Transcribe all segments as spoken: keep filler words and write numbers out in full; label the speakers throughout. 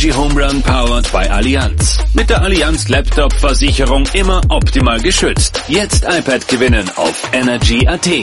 Speaker 1: Energy Home Run powered by Allianz. Mit der Allianz Laptop Versicherung immer optimal geschützt. Jetzt iPad gewinnen auf energy punkt at.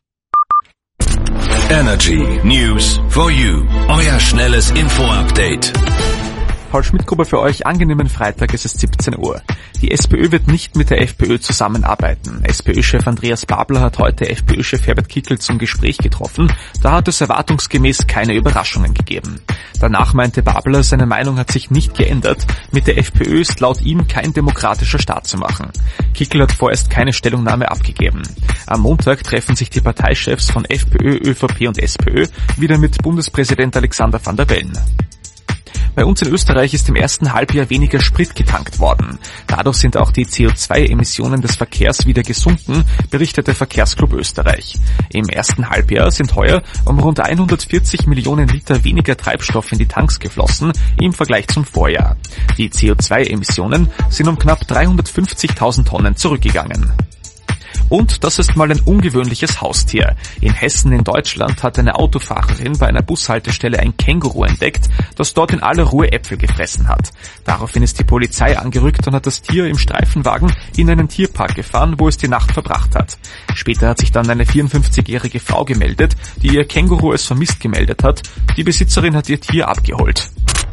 Speaker 1: Energy News for you. Euer schnelles Info-Update.
Speaker 2: Paul Schmidt-Gruber für euch. Angenehmen Freitag, es ist siebzehn Uhr. Die SPÖ wird nicht mit der FPÖ zusammenarbeiten. SPÖ-Chef Andreas Babler hat heute FPÖ-Chef Herbert Kickl zum Gespräch getroffen. Da hat es erwartungsgemäß keine Überraschungen gegeben. Danach meinte Babler, seine Meinung hat sich nicht geändert. Mit der FPÖ ist laut ihm kein demokratischer Staat zu machen. Kickl hat vorerst keine Stellungnahme abgegeben. Am Montag treffen sich die Parteichefs von FPÖ, ÖVP und SPÖ wieder mit Bundespräsident Alexander Van der Bellen. Bei uns in Österreich ist im ersten Halbjahr weniger Sprit getankt worden. Dadurch sind auch die C O zwei Emissionen des Verkehrs wieder gesunken, berichtet der Verkehrsclub Österreich. Im ersten Halbjahr sind heuer um rund hundertvierzig Millionen Liter weniger Treibstoff in die Tanks geflossen im Vergleich zum Vorjahr. Die C O zwei Emissionen sind um knapp dreihundertfünfzigtausend Tonnen zurückgegangen. Und das ist mal ein ungewöhnliches Haustier. In Hessen in Deutschland hat eine Autofahrerin bei einer Bushaltestelle ein Känguru entdeckt, das dort in aller Ruhe Äpfel gefressen hat. Daraufhin ist die Polizei angerückt und hat das Tier im Streifenwagen in einen Tierpark gefahren, wo es die Nacht verbracht hat. Später hat sich dann eine vierundfünfzigjährige Frau gemeldet, die ihr Känguru als vermisst gemeldet hat. Die Besitzerin hat ihr Tier abgeholt.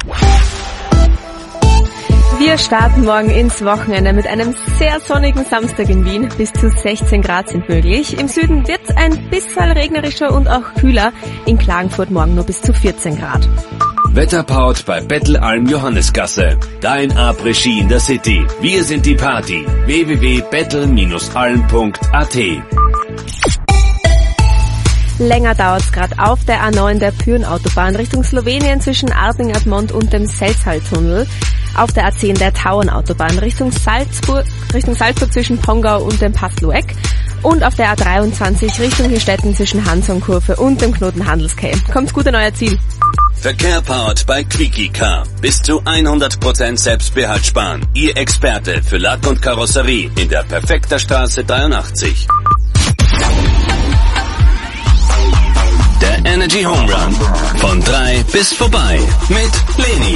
Speaker 3: Wir starten morgen ins Wochenende mit einem sehr sonnigen Samstag in Wien. Bis zu sechzehn Grad sind möglich. Im Süden wird es ein bisschen regnerischer und auch kühler. In Klagenfurt morgen nur bis zu vierzehn Grad.
Speaker 1: Wetterpowered bei Bettelalm Johannesgasse. Dein Après-Ski in der City. Wir sind die Party. w w w punkt bettel Bindestrich alm punkt a t.
Speaker 3: Länger dauert's gerade auf der A neun der Pyrenautobahn Richtung Slowenien zwischen Arding-Admont und dem Selzhal-Tunnel. Auf der A zehn der Tauernautobahn Richtung Salzburg, Richtung Salzburg zwischen Pongau und dem Pass Lueck. Und auf der A dreiundzwanzig Richtung Hirstetten zwischen Hansonkurve und dem Knoten Handelsquai. Kommt gut an euer Ziel.
Speaker 1: Verkehr powered bei Quickie Car. Bis zu hundert Prozent Selbstbehalt sparen. Ihr Experte für Lack und Karosserie in der Perfekter Straße dreiundachtzig. Der Energy Home Run. Von drei bis vorbei. Mit Leni.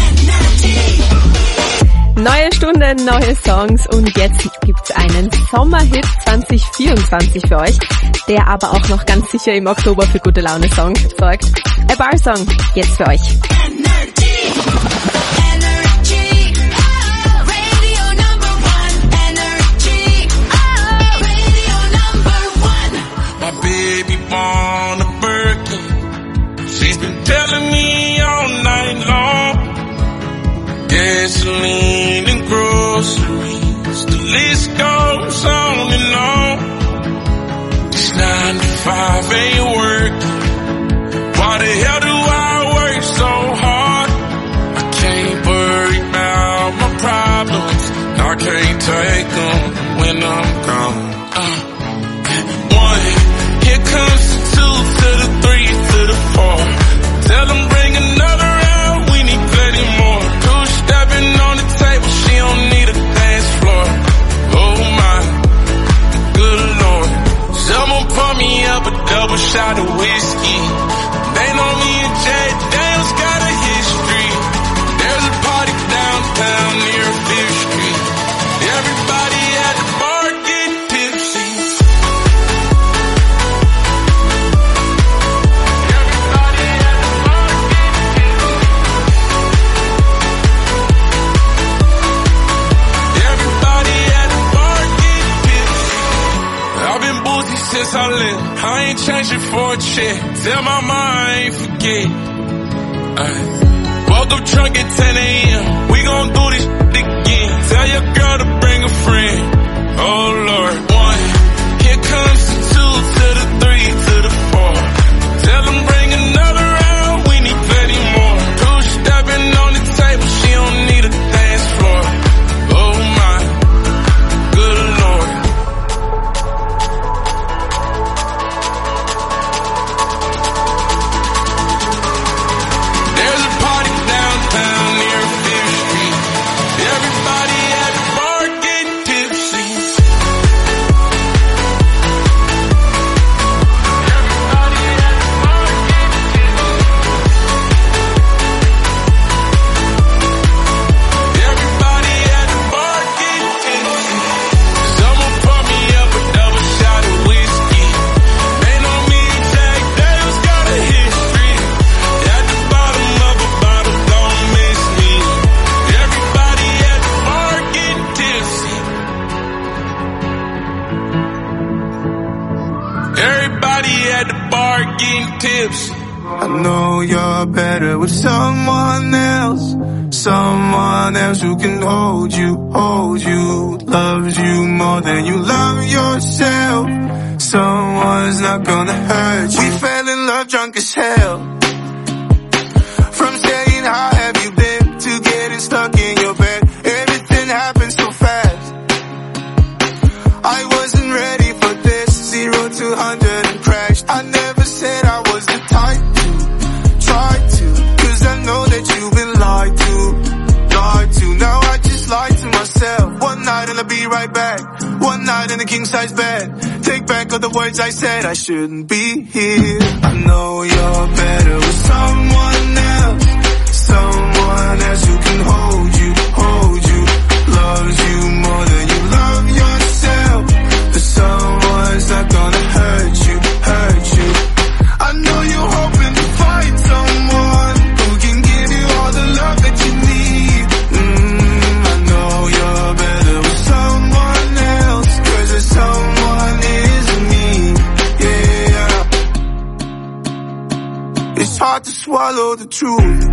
Speaker 3: Neue Stunde, neue Songs und jetzt gibt's einen Sommerhit zwanzig vierundzwanzig für euch, der aber auch noch ganz sicher im Oktober für gute Laune Song sorgt. A Bar Song, jetzt für euch.
Speaker 4: Gasoline and groceries, the list goes on and on. This nine to five ain't working. Why the hell do I work so hard? I can't worry about my problems. I can't take them when I'm gone. Uh, one, here comes the two to the three to the four. Tell them bring another round, we need plenty more. Stepping on the table, she don't need a dance floor. Oh my, good Lord. Someone pour me up a double shot of whiskey. They know me and Jay Daniels got a history. There's a party downtown near Fifth Street. Everybody at the bar getting tipsy. Everybody at the bar getting tipsy. Since I left, I ain't changing for a check. Tell my mom I ain't forget. I woke up drunk at ten a.m. We gon' do this shit again. Tell your girl to bring a friend. Oh Lord, one. Here comes the two to the three to the four. Tell them bring another round. We need plenty more. Two stepping on the table. She don't need a dance floor. Oh my, good Lord. tips. I know you're better with someone else. Someone else who can hold you, hold you, loves you more than you love yourself. Someone's not gonna hurt you. We fell in love drunk as hell. From saying how have you been to getting stuck in your bed. Everything happened so fast. I wasn't ready for this. Zero to hundred and crashed. I never said I was the type to try to, cause I know that you've been lied to, lied to. Now I just lied to myself. One night and I'll be right back. One night in a king size bed. Take back all the words I said. I shouldn't be here. I know you're better with someone else. Someone else who can hold you, hold you, loves you more than you love yourself. But someone's not gonna hurt you, hurt you. I know you're hoping to find someone who can give you all the love that you need. Mm, I know you're better with someone else, cause there's someone isn't me, yeah. It's hard to swallow the truth.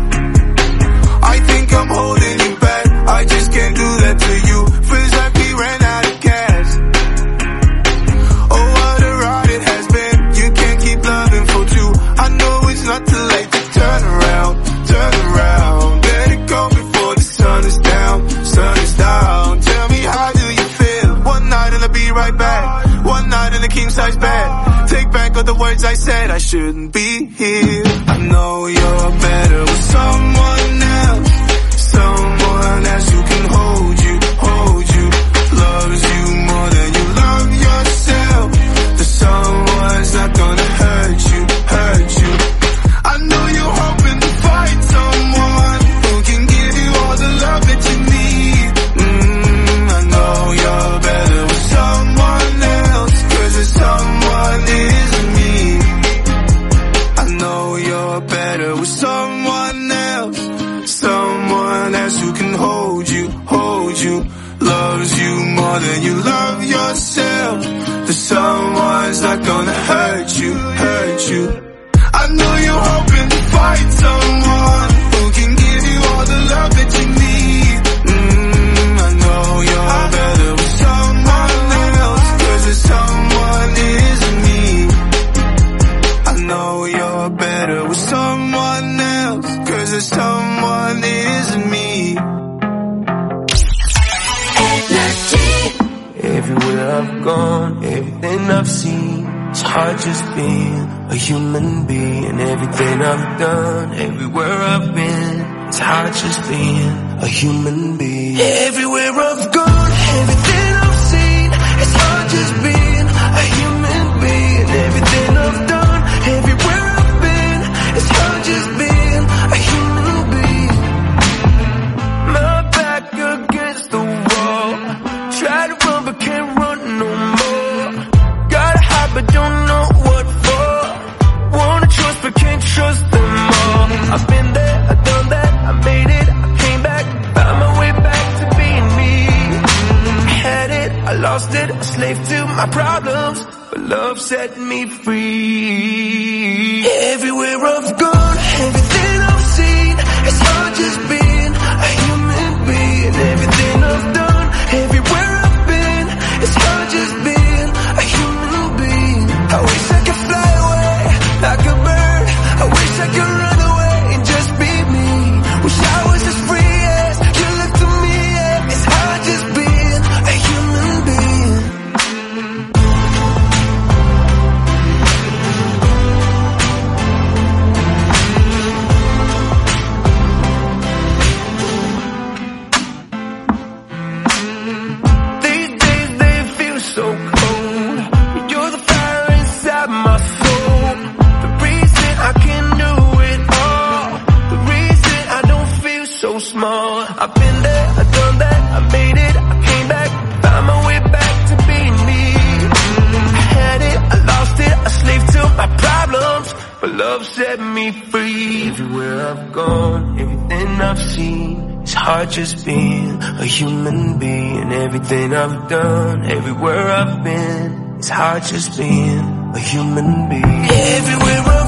Speaker 4: I think I'm holding you back. I just can't do that to you. Feels like we ran out of gas. Oh, what a ride it has been. You can't keep loving for two. I know it's not too late to turn around, turn around. Let it go before the sun is down, sun is down. Tell me, how do you feel? One night and I'll be right back. One night in a king size bed. Take back all the words I said. I shouldn't be here. I know you're better with someone else. Someone else who can hold you, hold you, loves you more than you love yourself. But someone's not gonna hurt you, hurt you. I know you're hoping to find someone who can give you all the love that you need. Mm, I know you're better with someone else, cause there's someone isn't me. I know you're better with someone else. Someone else who can hold you, hold you, loves you more than you love yourself. That someone's not gonna hurt you, hurt you. I know you're hoping to find someone who can give you all the love that you need. Mm, I know you're better with someone else, cause there's someone isn't me. I know you're better with someone else, cause there's someone isn't me.
Speaker 5: Everywhere I've gone, everything I've seen, it's hard just being a human being. Everything I've done, everywhere I've been, it's hard just being a human being. Everywhere I've gone, everything I've seen, it's hard just being a human being. Everything I've done, everywhere I've been, it's hard just being a human being. My back against the wall, try to run but can't run no more. Gotta hide but don't know what for. Wanna trust but can't trust them all. I've been there, I've done that, I made it, I came back, found my way back to being me. I had it, I lost it, a slave to my problems, but love set me free. Everywhere I've gone, everything I've seen, it's hard just being a human being. Everything I've done, everywhere I've been, it's hard just being a human being. I wish I could fly away like a bird. I wish I could run away and just be me. Wish I was as free as you look to me. Yeah. It's hard just being a human being. These days they feel so cold. You're the fire inside my soul. The reason I can do it all. The reason I don't feel so small. I've been there, I've done that, I made it, I came back, found my way back to being me. I had it, I lost it, a slave to my problems, but love set me free. Everywhere I've gone, everything I've seen, it's hard just being a human being. Everything I've done, everywhere I've been, it's hard just being a human being. Everywhere I've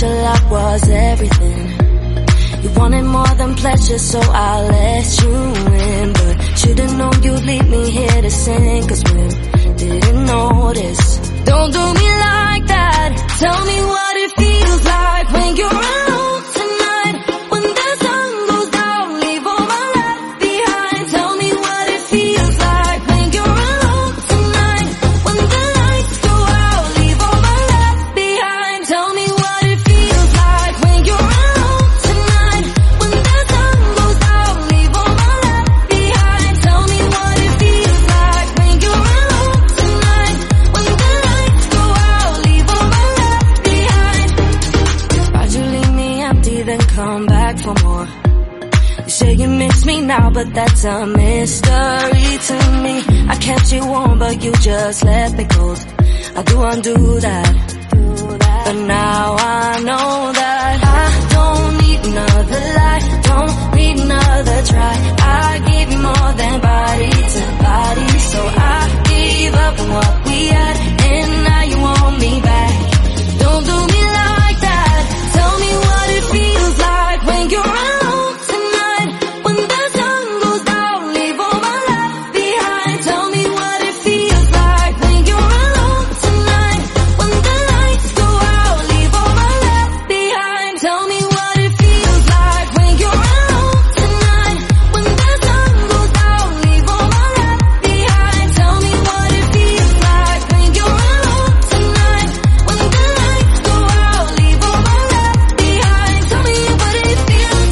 Speaker 6: your love was everything. You wanted more than pleasure, so I let you in. But should've known you'd leave me here to sing, cause we didn't notice. Don't do me like that. Tell me what it feels like when you're alone tonight. When the sun goes down, leave all my love behind. Tell me what it feels like when you're alone tonight. When the lights go out, leave all my love behind. Tell me what it feels like when you're alone tonight. When the sun goes down, leave all my love behind. Tell me what it feels like when you're alone tonight. When the lights go out, leave all my love behind. Why'd you leave me empty, then come back for more? You say you miss me now, but that's a mystery to me. I kept you warm, but you just left me cold. I do undo that, but now I know that I don't need another lie, don't need another try. I gave you more than body to body, so I gave up on what we had, and now you want me back. Don't do me like that. Tell me what it feels like when you're alone tonight. When the sun goes down, leave all my love behind. Tell me what it feels like when you're alone tonight. When the lights go out, leave all my love behind. Tell me what it feels like when you're alone tonight. When the sun goes down, leave all my love behind. Tell me what it feels like when you're alone tonight. When the lights go out, leave all my love behind. Tell me what it feels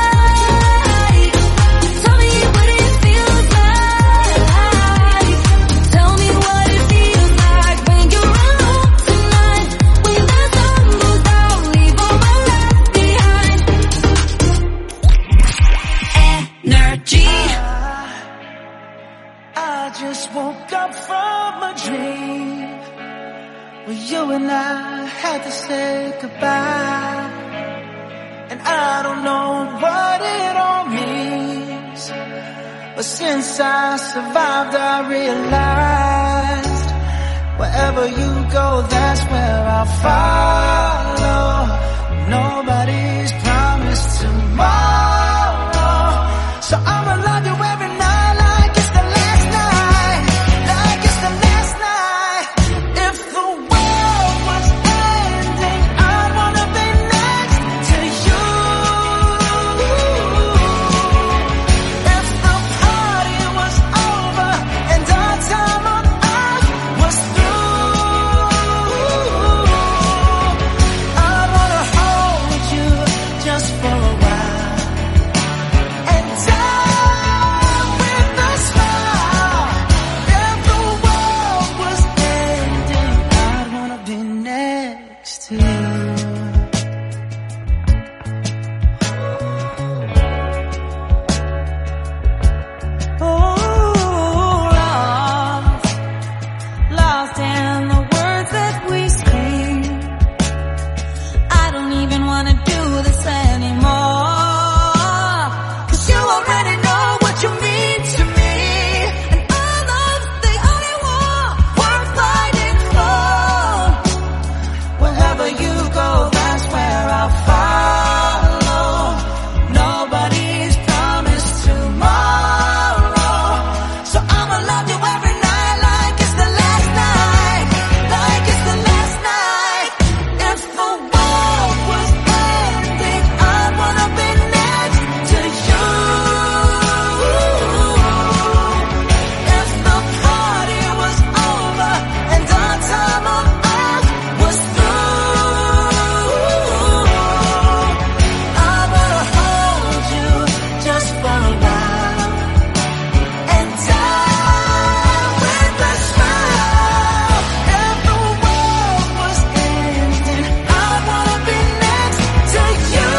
Speaker 6: like. Tell me what it feels like. Tell me what it feels like when you're alone tonight. When the sun goes down, leave all my love behind. Energy.
Speaker 5: I just woke up from a dream where you and I had to say goodbye. And I don't know what it all means, but since I survived I realized wherever you go, that's where I'll follow. Nobody's promised tomorrow, so I'ma love you every night like it's the last night, like it's the last night. If the world was ending, I'd wanna be next to you. If the party was over and our time on earth was through, I'd wanna hold you just for a while and die with a smile. If the world was ending, I'd wanna be next to you. Oh, lost, lost in the words that we speak. I don't even wanna do this anymore, 'cause you already know what you mean to me, and all of the only war worth fighting for. Wherever you go, that's where I'll follow. Nobody's promised tomorrow, so I'ma love you every night like it's the last night, like it's the last night. If the world was ending, I'd wanna be next to you. If the party was over and our time on earth was through, I wanna hold you just for a while and die with a smile. If the world was ending, I wanna be next to you.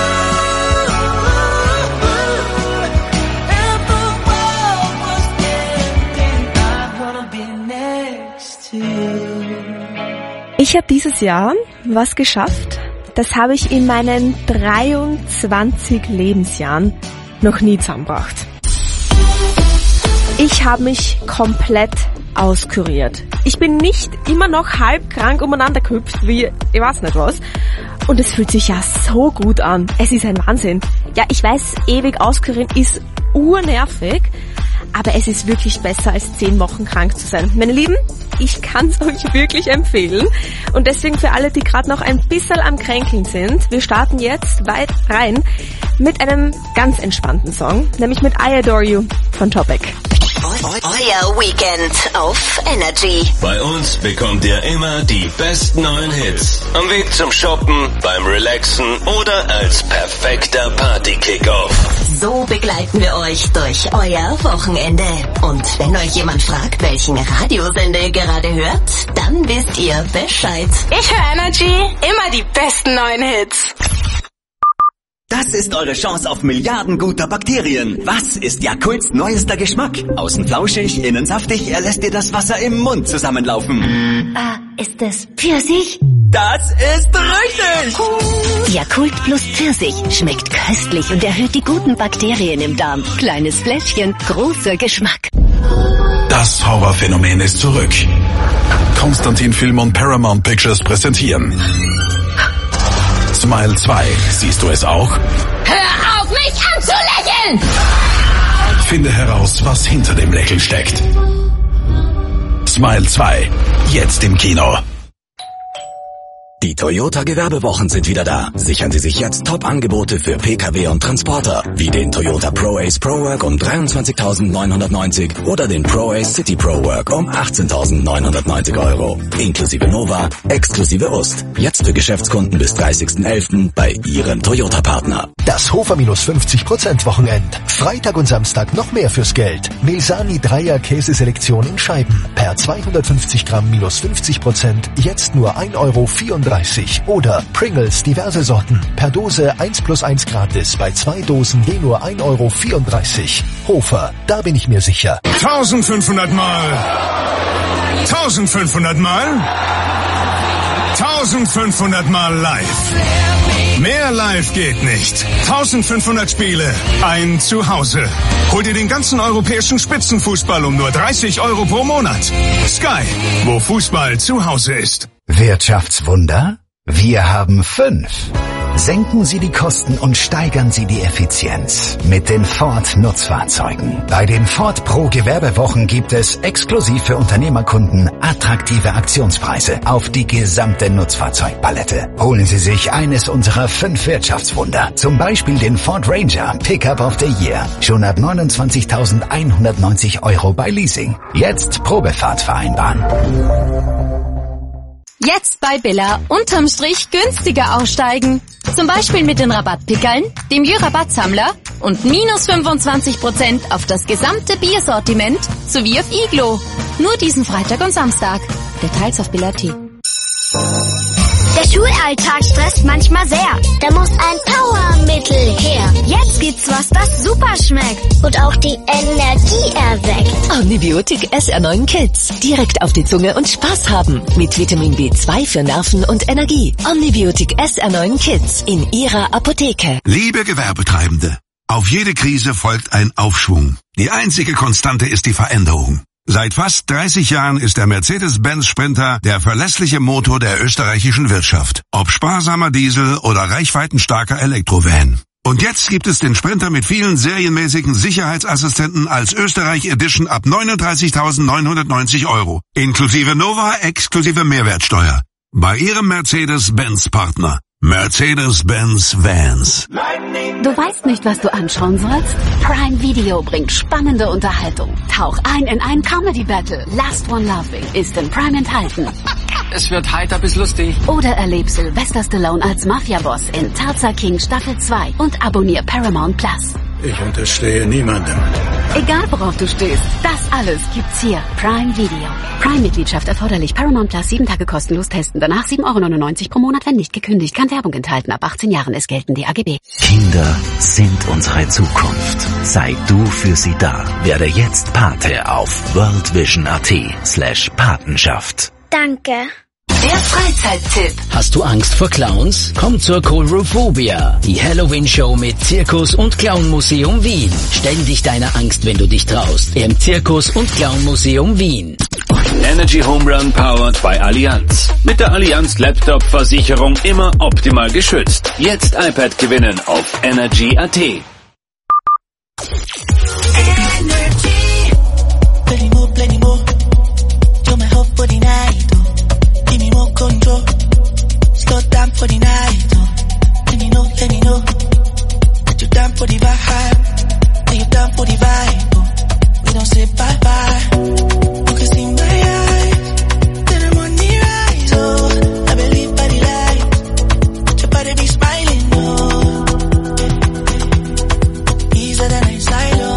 Speaker 5: If the world was ending, I wanna be next to you.
Speaker 3: Ich habe dieses Jahr was geschafft, das habe ich in meinen dreiundzwanzig Lebensjahren noch nie zusammengebracht. Ich habe mich komplett auskuriert. Ich bin nicht immer noch halb krank umeinander gehüpft, wie ich weiß nicht was. Und es fühlt sich ja so gut an. Es ist ein Wahnsinn. Ja, ich weiß, ewig auskurieren ist urnervig, aber es ist wirklich besser als zehn Wochen krank zu sein. Meine Lieben, ich kann es euch wirklich empfehlen. Und deswegen für alle, die gerade noch ein bisschen am Kränkeln sind, wir starten jetzt weit rein mit einem ganz entspannten Song, nämlich mit I Adore You von Topic.
Speaker 7: Euer Weekend auf Energy.
Speaker 1: Bei uns bekommt ihr immer die besten neuen Hits. Am Weg zum Shoppen, beim Relaxen oder als perfekter Party-Kickoff.
Speaker 7: So begleiten wir euch durch euer Wochenende. Und wenn euch jemand fragt, welchen Radiosender ihr gerade hört, dann wisst ihr Bescheid.
Speaker 8: Ich höre Energy, immer die besten neuen Hits.
Speaker 9: Das ist eure Chance auf Milliarden guter Bakterien. Was ist Yakults neuester Geschmack? Außen flauschig, innen saftig, er lässt dir das Wasser im Mund zusammenlaufen.
Speaker 6: Äh, ist das Pfirsich?
Speaker 9: Das ist richtig!
Speaker 6: Yakult plus Pfirsich schmeckt köstlich und erhöht die guten Bakterien im Darm. Kleines Fläschchen, großer Geschmack.
Speaker 10: Das Horrorphänomen ist zurück. Konstantin Film und Paramount Pictures präsentieren Smile zwei. Siehst du es auch?
Speaker 8: Hör auf, mich anzulächeln!
Speaker 10: Finde heraus, was hinter dem Lächeln steckt. Smile zwei. Jetzt im Kino.
Speaker 11: Die Toyota-Gewerbewochen sind wieder da. Sichern Sie sich jetzt Top-Angebote für Pkw und Transporter, wie den Toyota ProAce ProWork um dreiundzwanzigtausendneunhundertneunzig oder den ProAce City ProWork um achtzehntausendneunhundertneunzig Euro. Inklusive Nova, exklusive U S T. Jetzt für Geschäftskunden bis dreißigsten elften bei Ihrem Toyota-Partner.
Speaker 12: Das Hofer minus fünfzig Prozent Wochenend. Freitag und Samstag noch mehr fürs Geld. Milsani Dreier Käseselektion in Scheiben. Per zweihundertfünfzig Gramm minus fünfzig Prozent. Jetzt nur ein Euro vierunddreißig. Oder Pringles diverse Sorten. Per Dose eins plus eins gratis. Bei zwei Dosen je nur ein Euro vierunddreißig. Hofer, da bin ich mir sicher.
Speaker 13: eintausendfünfhundert Mal. eintausendfünfhundert Mal. eintausendfünfhundert Mal live. Mehr live geht nicht. eintausendfünfhundert Spiele, ein Zuhause. Hol dir den ganzen europäischen Spitzenfußball um nur dreißig Euro pro Monat. Sky, wo Fußball zu Hause ist.
Speaker 14: Wirtschaftswunder? Wir haben fünf. Senken Sie die Kosten und steigern Sie die Effizienz mit den Ford Nutzfahrzeugen. Bei den Ford Pro Gewerbewochen gibt es exklusiv für Unternehmerkunden attraktive Aktionspreise auf die gesamte Nutzfahrzeugpalette. Holen Sie sich eines unserer fünf Wirtschaftswunder, zum Beispiel den Ford Ranger Pickup of the Year, schon ab neunundzwanzigtausendeinhundertneunzig Euro bei Leasing. Jetzt Probefahrt vereinbaren.
Speaker 15: Jetzt bei Billa unterm Strich günstiger aussteigen. Zum Beispiel mit den Rabattpickeln, dem Jü-Rabattsammler und minus fünfundzwanzig Prozent auf das gesamte Biersortiment sowie auf Iglo. Nur diesen Freitag und Samstag. Details auf Billa Punkt at.
Speaker 16: Der Schulalltag stresst manchmal sehr. Da muss ein Powermittel her. Jetzt gibt's was, das super schmeckt und auch die Energie erweckt.
Speaker 17: Omnibiotik S R neun Kids. Direkt auf die Zunge und Spaß haben. Mit Vitamin B zwei für Nerven und Energie. Omnibiotik S R neun Kids in Ihrer Apotheke.
Speaker 18: Liebe Gewerbetreibende, auf jede Krise folgt ein Aufschwung. Die einzige Konstante ist die Veränderung. Seit fast dreißig Jahren ist der Mercedes-Benz Sprinter der verlässliche Motor der österreichischen Wirtschaft. Ob sparsamer Diesel oder reichweitenstarker Elektrovan. Und jetzt gibt es den Sprinter mit vielen serienmäßigen Sicherheitsassistenten als Österreich Edition ab neununddreißigtausendneunhundertneunzig Euro. Inklusive Nova, exklusive Mehrwertsteuer. Bei Ihrem Mercedes-Benz-Partner. Mercedes-Benz Vans.
Speaker 19: Du weißt nicht, was du anschauen sollst? Prime Video bringt spannende Unterhaltung. Tauch ein in ein Comedy-Battle. Last One Laughing ist in Prime enthalten.
Speaker 20: Es wird heiter bis lustig.
Speaker 19: Oder erleb Sylvester Stallone als Mafia-Boss in Tulsa King Staffel zwei und abonnier Paramount Plus.
Speaker 21: Ich unterstehe niemandem.
Speaker 19: Egal worauf du stehst, das alles gibt's hier. Prime Video. Prime-Mitgliedschaft erforderlich. Paramount Plus sieben Tage kostenlos testen. Danach sieben Euro neunundneunzig pro Monat, wenn nicht gekündigt. Kann Werbung enthalten. Ab achtzehn Jahren. Es gelten die A G B.
Speaker 22: Kinder sind unsere Zukunft. Sei du für sie da. Werde jetzt Pate auf worldvision.at slash Patenschaft.
Speaker 16: Danke.
Speaker 7: Der Freizeittipp.
Speaker 23: Hast du Angst vor Clowns? Komm zur Coulrophobia, die Halloween-Show mit Zirkus- und Clownmuseum Wien. Stell dich deiner Angst, wenn du dich traust. Im Zirkus- und Clownmuseum Wien.
Speaker 1: Energy Home Run powered by Allianz. Mit der Allianz Laptop Versicherung immer optimal geschützt. Jetzt iPad gewinnen auf Energy Punkt A T.
Speaker 2: Plenty more, plenty more. You're my hope for the night. Oh. Give me more control. Slow down for the night. Oh. Let me know, let me know that you're down for the vibe. That you're down for the vibe. Oh. We don't say bye bye. You can see my eyes. Then I'm on the rise. Oh, I believe by the light. Your body be smiling. Oh, easier than I silo.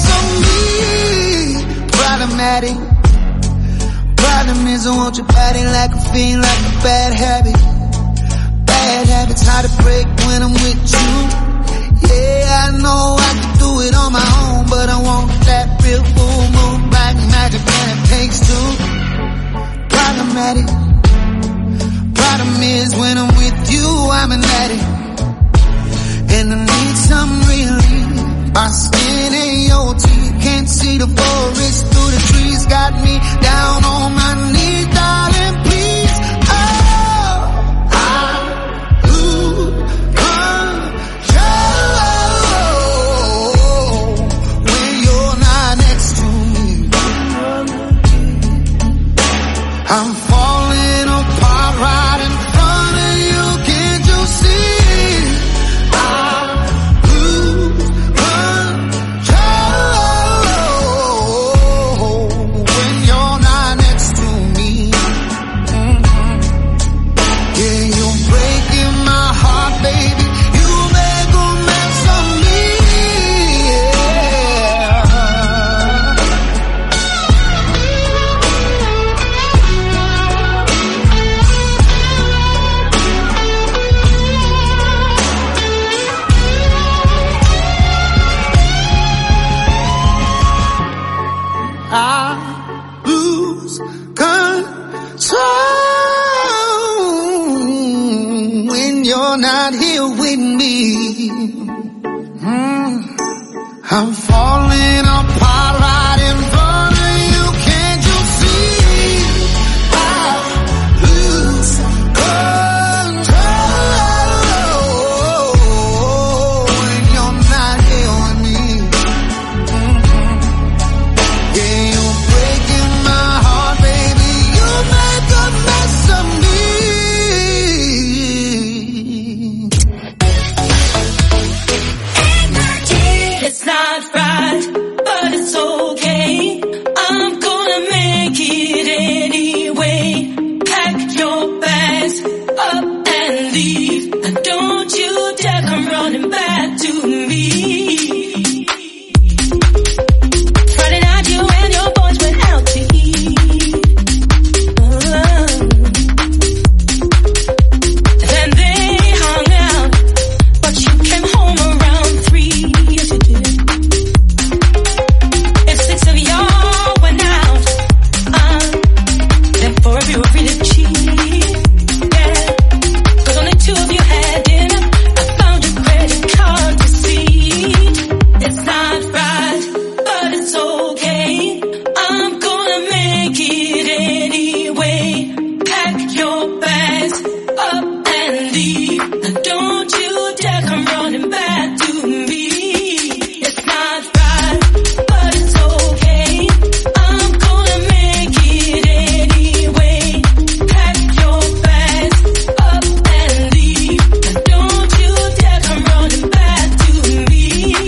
Speaker 2: Problem is I want your body
Speaker 3: bad habit. Bad habits hard to break when I'm with you. Yeah, I know I can do it on my own, but I want that real full moon black magic when it takes two. Problematic. Problem is when I'm with you, I'm an addict. And I need some relief. My skin ain't your teeth. Can't see the forest through the trees. Got me down on my knees, darling, please. Oh, I lose control when you're not next to me. I'm falling apart right in front of you. Can't you see? I'm falling apart right in front of you. Can't you see? I lose control when you're not here with me. Yeah, you're breaking my heart, baby. You make a mess of me.
Speaker 2: It's not right, but it's okay. I'm gonna make it anyway. Pack your bags up and leave. And don't you dare come running back to me. Friday night you and your boys went out to eat. Oh. Then they hung out, but you came home around three. If six of y'all went out, uh, then four of you were really cheap, yeah. Cause only two of you had dinner. I found your credit card receipt. It's not right, but it's okay. I'm gonna make it anyway. Pack your bags up and leave. And don't you dare come running back to me. It's not right, but it's okay. I'm gonna make it anyway. Pack your bags up and leave. And don't you dare come running back to me.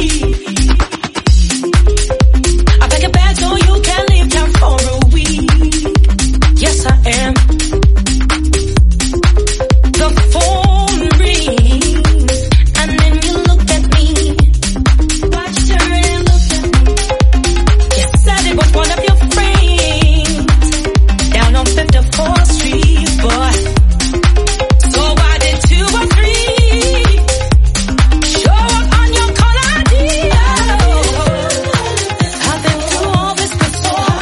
Speaker 2: I pack a bag so you can leave town for a week. Yes, I am. The phone rings, and then you look at me. Watch her and look at me. You said it was one of your friends down on fifty-fourth Street, boy. So why did two or three show up on your call I D? I've been through all this before.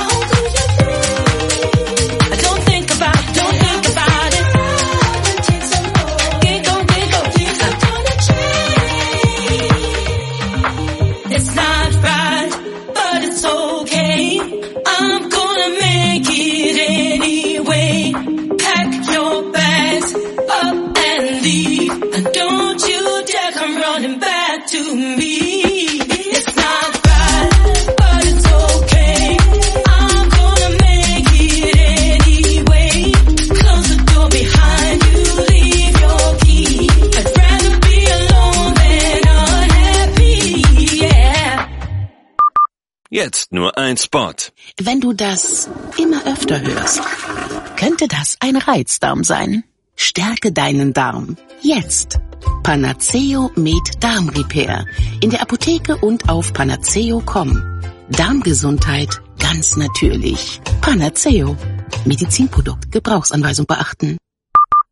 Speaker 2: I don't think about it, don't think about it. Giggle, giggle, I'm gonna change. It's not right, but it's okay. I'm gonna make it anyway. Pack your bags up and leave. And don't you dare come running back to me. It's not right, but it's okay. I'm gonna make it anyway. Close the door behind you, leave your key. I'd rather be alone than unhappy, yeah.
Speaker 1: Jetzt nur ein Spot.
Speaker 4: Wenn du das immer öfter hörst, könnte das ein Reizdarm sein. Stärke deinen Darm. Jetzt. Panaceo Med Darm Repair. In der Apotheke und auf panaceo punkt com. Darmgesundheit ganz natürlich. Panaceo. Medizinprodukt. Gebrauchsanweisung beachten.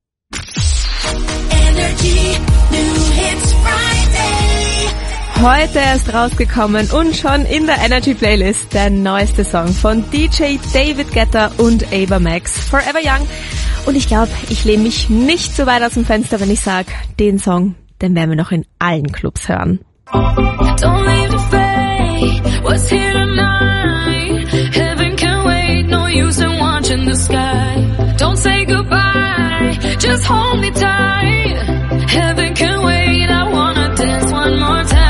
Speaker 5: Heute erst rausgekommen und schon in der Energy Playlist der neueste Song von D J David Guetta und Ava Max, Forever Young. Und ich glaube, ich lehne mich nicht so weit aus dem Fenster, wenn ich sage, den Song, den werden wir noch in allen Clubs hören.
Speaker 6: Don't leave the fate, what's here tonight? Heaven can wait, no use in watching the sky. Don't say goodbye, just hold me tight. Heaven can wait, I wanna dance one more time.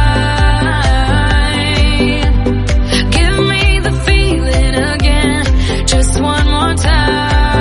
Speaker 6: Give me the feeling again, just one more time.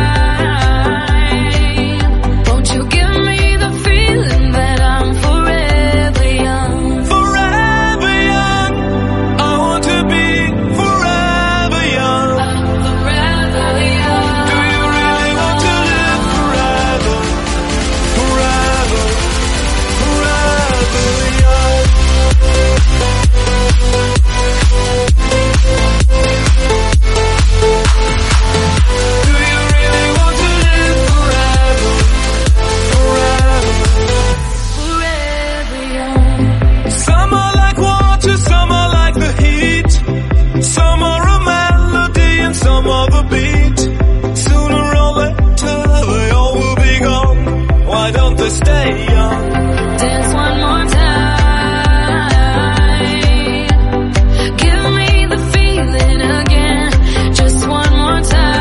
Speaker 6: Stay young, dance one more time. Give me the feeling again, just one more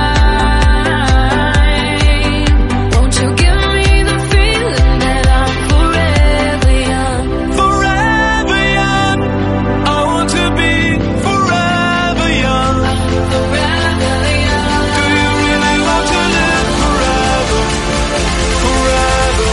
Speaker 6: time. Won't you give me the feeling that I'm forever young? Forever young, I want to be forever young. Forever young. Do you really want to live forever? Forever.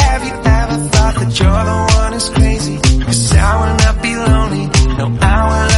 Speaker 9: You're the one who's crazy, 'cause I will not be lonely. No, I will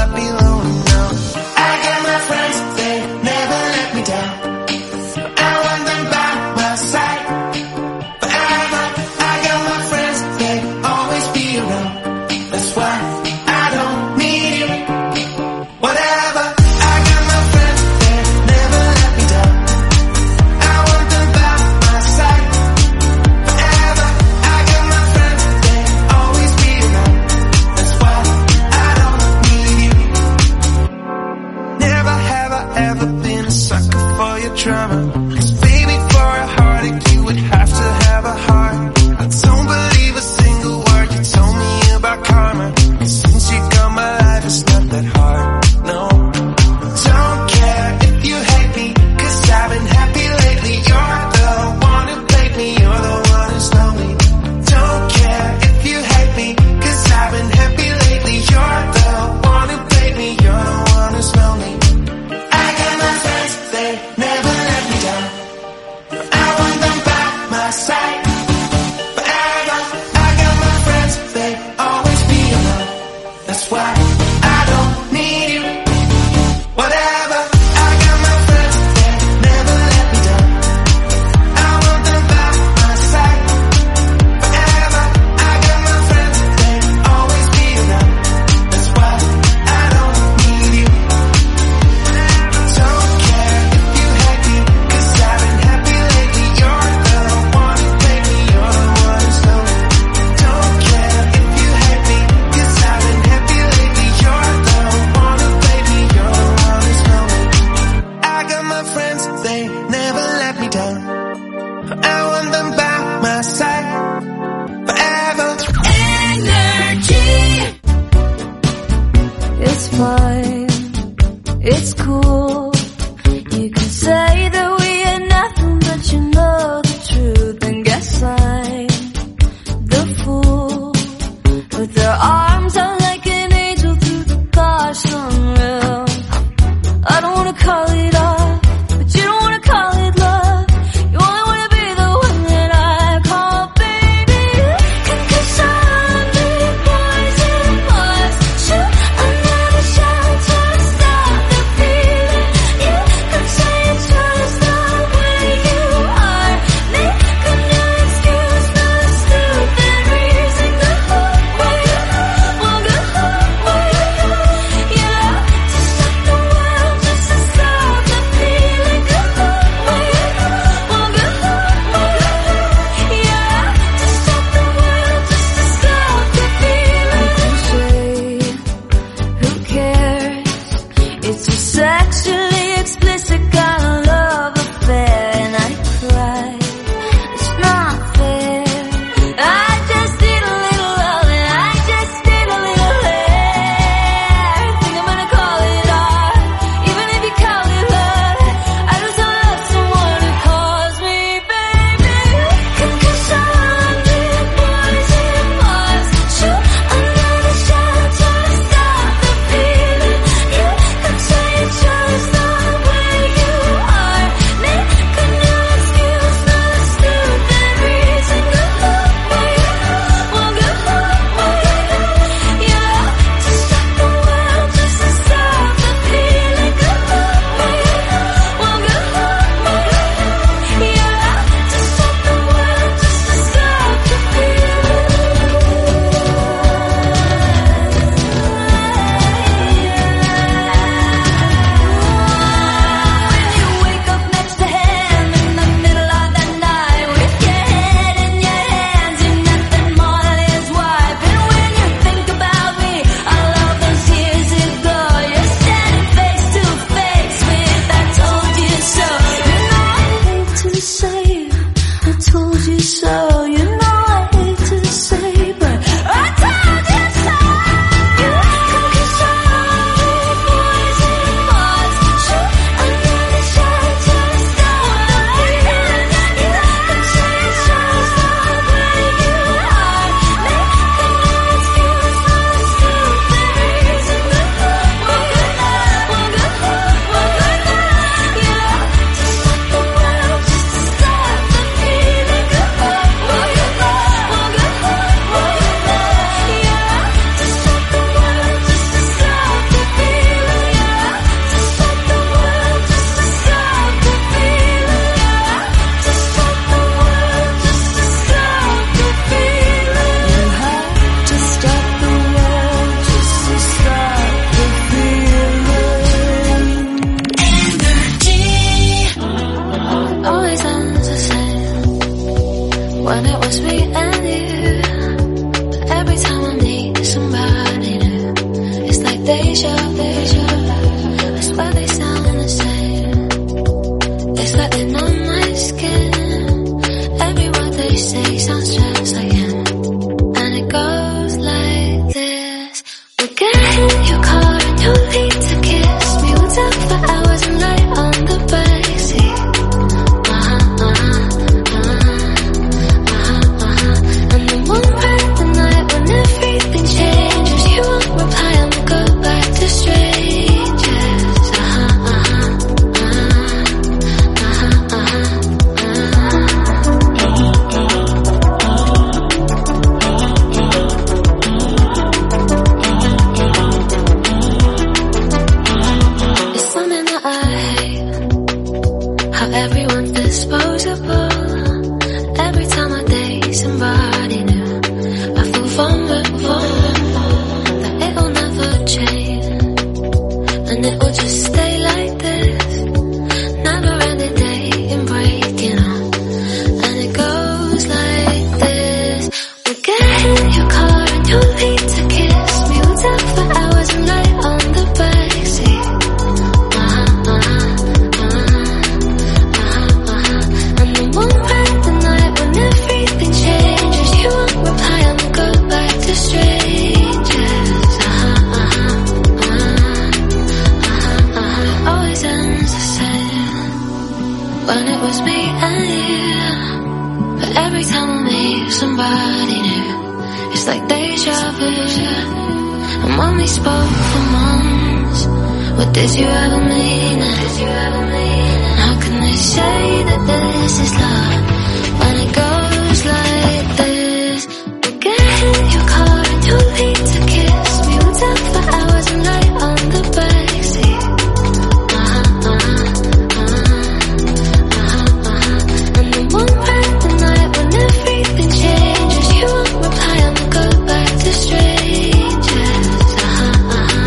Speaker 6: fumble, that it will never change, and it will just stay like this, never ending day and break, you know, and it goes like this. We'll get in your car and you'll need to kiss me. We'll talk for hours and lay on the backseat. Uh-huh, uh-huh, uh-huh, uh-huh, uh-huh. And then one bright the night when everything changes, you won't reply and we'll go back to strangers. Uh-huh, uh-huh, uh-huh, uh-huh, uh-huh. Always ends the same when it was me and you. But every time I meet somebody new, it's like deja vu. And when we spoke for months, what did you ever mean? Did you ever mean? How can they say that this is love when it goes like this? We'll get in your car and you'll need to kiss me. We'll talk for hours and lay on the backseat. Uh-huh, uh-huh, uh-huh, uh-huh, uh-huh. And then one bright the night when everything changes, you won't reply and we'll go back to strangers. Uh-huh, uh-huh,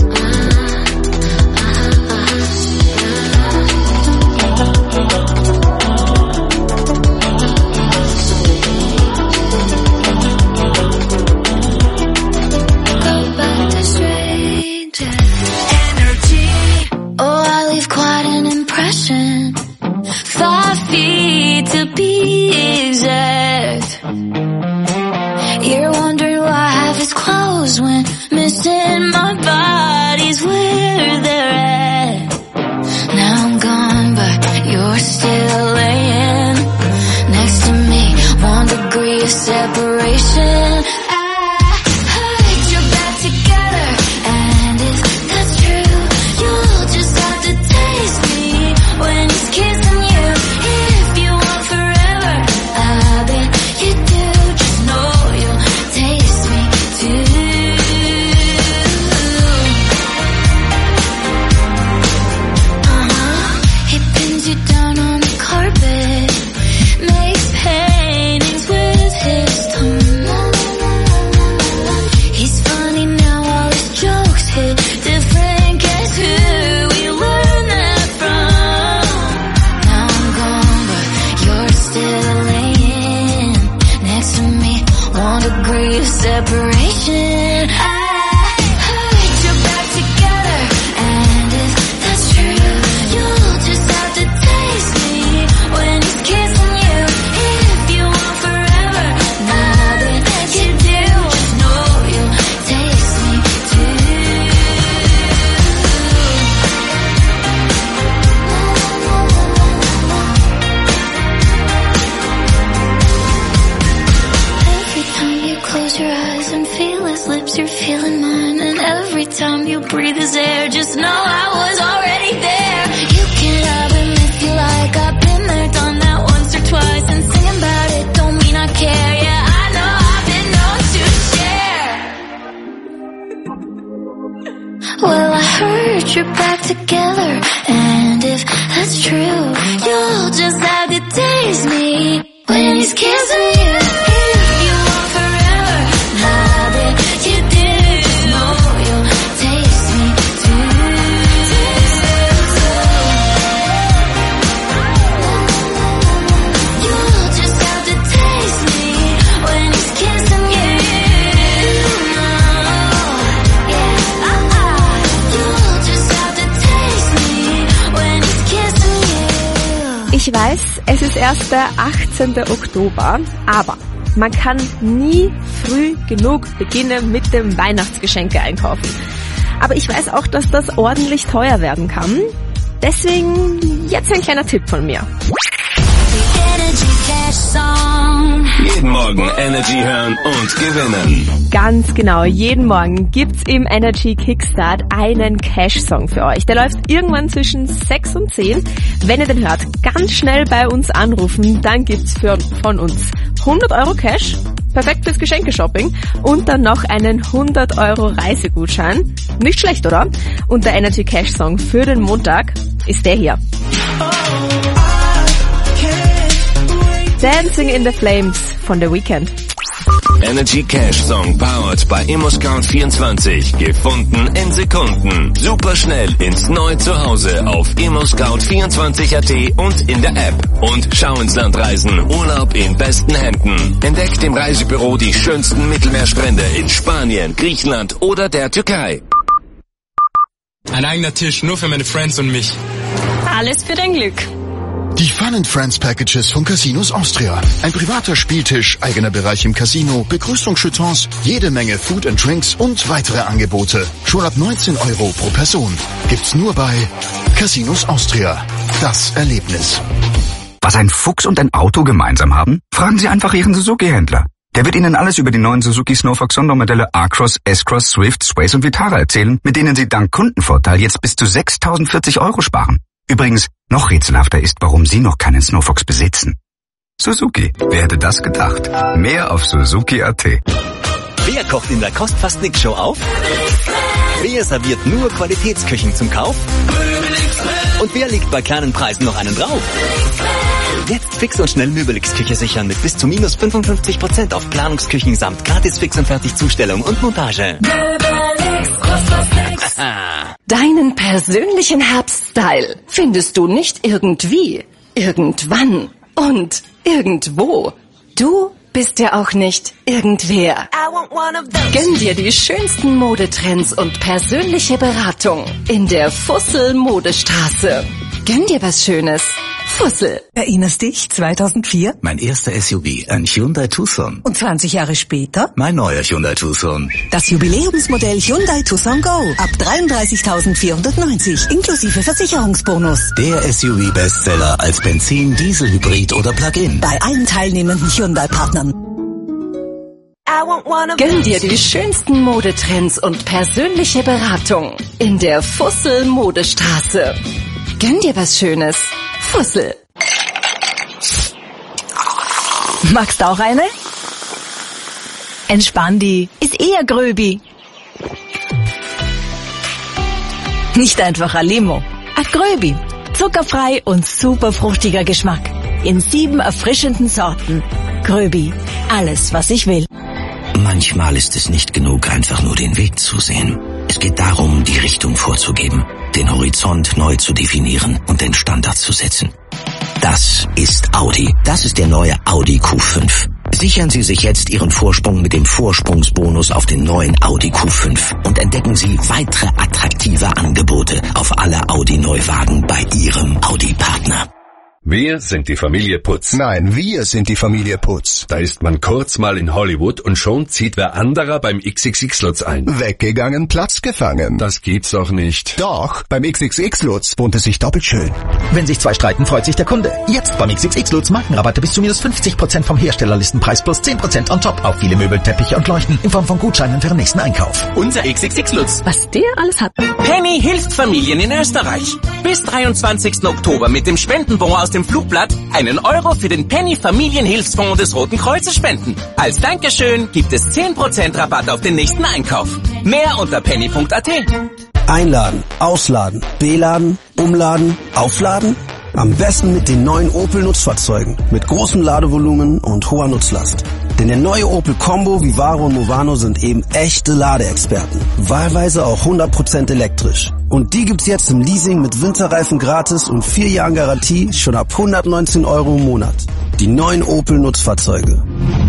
Speaker 6: uh-huh, go back to strangers. Energy. Oh, I leave quite an impression. Five feet to be exact. You're wondering why half is closed when missing my body's where they're at. Now I'm gone, but you're still laying next to me. One degree of separation. I heard you're back together, and if that's true, you'll just have to taste me when he's kissing you. If you want forever, I bet you do. Just know you'll taste me too. Uh-huh. He pins you down on the carpet, makes paintings with his tongue. He's funny now, all his jokes hit different. Guess who we learned that from? Now I'm gone, but you're still laying next to me. One degree of separation. I heard you're back together, and if that's true, you'll just have to taste me when he's kissing you. If you want forever, I bet you do. Just know you'll taste me too. Every time you close your eyes and feel his lips, you're feeling mine. And every time you breathe his air, just know I was already there. You can love him if you like. I've been there, done that once or twice. And singing about it don't mean I care. Yeah, I know I've been known to share. Well, I heard you're back together, and if that's true, you'll just have to taste me when he's kissing you. If you want forever, I bet you do. Just know you'll taste me too. You'll just have to taste me when he's kissing you. Yeah, uh-uh. You'll just have to taste me when he's kissing you.
Speaker 5: Ich weiß, es ist erst der achtzehnten Oktober, aber man kann nie früh genug beginnen mit dem Weihnachtsgeschenke einkaufen. Aber ich weiß auch, dass das ordentlich teuer werden kann. Deswegen jetzt ein kleiner Tipp von mir.
Speaker 1: Jeden Morgen Energy hören und gewinnen.
Speaker 5: Ganz genau, jeden Morgen gibt's im Energy Kickstart einen Cash-Song für euch. Der läuft irgendwann zwischen sechs und zehn. Wenn ihr den hört, ganz schnell bei uns anrufen, dann gibt's für, von uns hundert Euro Cash, perfekt fürs Geschenkeshopping und dann noch einen hundert Euro Reisegutschein. Nicht schlecht, oder? Und der Energy Cash-Song für den Montag ist der hier. Dancing in the Flames von The Weeknd.
Speaker 1: Energy Cash Song powered by ImmoScout vierundzwanzig. Gefunden in Sekunden. Super schnell ins neue Zuhause auf immoscout vierundzwanzig punkt at und in der App. Und schau ins Land reisen. Urlaub in besten Händen. Entdeckt im Reisebüro die schönsten Mittelmeerstrände in Spanien, Griechenland oder der Türkei.
Speaker 8: Ein eigener Tisch, nur für meine Friends und mich.
Speaker 15: Alles für dein Glück.
Speaker 12: Die Fun and Friends Packages von Casinos Austria. Ein privater Spieltisch, eigener Bereich im Casino, Begrüßungsschüttons, jede Menge Food and Drinks und weitere Angebote. Schon ab neunzehn Euro pro Person. Gibt's nur bei Casinos Austria. Das Erlebnis.
Speaker 14: Was ein Fuchs und ein Auto gemeinsam haben? Fragen Sie einfach Ihren Suzuki-Händler. Der wird Ihnen alles über die neuen Suzuki Snowfox Sondermodelle A-Cross, S-Cross, Swift, Sways und Vitara erzählen, mit denen Sie dank Kundenvorteil jetzt bis zu sechstausendvierzig Euro sparen. Übrigens, noch rätselhafter ist, warum Sie noch keinen Snowfox besitzen. Suzuki, wer hätte das gedacht? Mehr auf Suzuki punkt at.
Speaker 9: Wer kocht in der Kostfast nix Show auf? Wer serviert nur Qualitätsküchen zum Kauf? Und wer legt bei kleinen Preisen noch einen drauf? Jetzt fix und schnell Möbelix Küche sichern mit bis zu minus fünfundfünfzig Prozent auf Planungsküchen samt gratis Fix und Fertig Zustellung und Montage.
Speaker 17: Deinen persönlichen Herbststyle findest du nicht irgendwie, irgendwann und irgendwo. Du bist ja auch nicht irgendwer. Gönn dir die schönsten Modetrends und persönliche Beratung in der Fussel Modestraße. Gönn dir was Schönes. Fussel.
Speaker 10: Erinnerst dich, zweitausendvier?
Speaker 11: Mein erster S U V, ein Hyundai Tucson.
Speaker 10: Und zwanzig Jahre später?
Speaker 11: Mein neuer Hyundai Tucson.
Speaker 10: Das Jubiläumsmodell Hyundai Tucson Go. Ab dreiunddreißigtausendvierhundertneunzig, inklusive Versicherungsbonus.
Speaker 11: Der S U V-Bestseller als Benzin, Diesel, Hybrid oder Plug-in.
Speaker 10: Bei allen teilnehmenden Hyundai-Partnern.
Speaker 17: Gönn dir die schönsten Modetrends und persönliche Beratung in der Fussel Modestraße. Gönn dir was Schönes. Fussel.
Speaker 10: Magst auch eine? Entspann die. Ist eher Gröbi. Nicht einfach ein Limo. Ein Gröbi. Zuckerfrei und super fruchtiger Geschmack. In sieben erfrischenden Sorten. Gröbi. Alles, was ich will.
Speaker 11: Manchmal ist es nicht genug, einfach nur den Weg zu sehen. Es geht darum, die Richtung vorzugeben, den Horizont neu zu definieren und den Standard zu setzen. Das ist Audi. Das ist der neue Audi Q fünf. Sichern Sie sich jetzt Ihren Vorsprung mit dem Vorsprungsbonus auf den neuen Audi Q fünf und entdecken Sie weitere attraktive Angebote auf alle Audi-Neuwagen bei Ihrem Audi-Partner.
Speaker 24: Wir sind die Familie Putz.
Speaker 12: Nein, wir sind die Familie Putz.
Speaker 24: Da ist man kurz mal in Hollywood und schon zieht wer anderer beim X X X-Lutz ein.
Speaker 12: Weggegangen, Platz gefangen.
Speaker 24: Das gibt's doch nicht.
Speaker 12: Doch, beim X X X-Lutz wohnt es sich doppelt schön.
Speaker 25: Wenn sich zwei streiten, freut sich der Kunde. Jetzt beim X X X-Lutz Markenrabatte bis zu minus fünfzig Prozent vom Herstellerlistenpreis plus zehn Prozent on top auf viele Möbel, Teppiche und Leuchten in Form von Gutscheinen für den nächsten Einkauf.
Speaker 26: Unser X X X-Lutz.
Speaker 10: Was der alles hat.
Speaker 26: Penny hilft Familien in Österreich. Bis dreiundzwanzigsten Oktober mit dem Spendenbon aus dem Flugblatt einen Euro für den Penny Familienhilfsfonds des Roten Kreuzes spenden. Als Dankeschön gibt es zehn Prozent Rabatt auf den nächsten Einkauf. Mehr unter penny punkt at.
Speaker 27: Einladen, ausladen, beladen, umladen, aufladen? Am besten mit den neuen Opel Nutzfahrzeugen mit großem Ladevolumen und hoher Nutzlast. Denn der neue Opel Combo, Vivaro und Movano sind eben echte Ladeexperten. Wahlweise auch hundert Prozent elektrisch. Und die gibt's jetzt im Leasing mit Winterreifen gratis und vier Jahren Garantie schon ab hundertneunzehn Euro im Monat. Die neuen Opel Nutzfahrzeuge.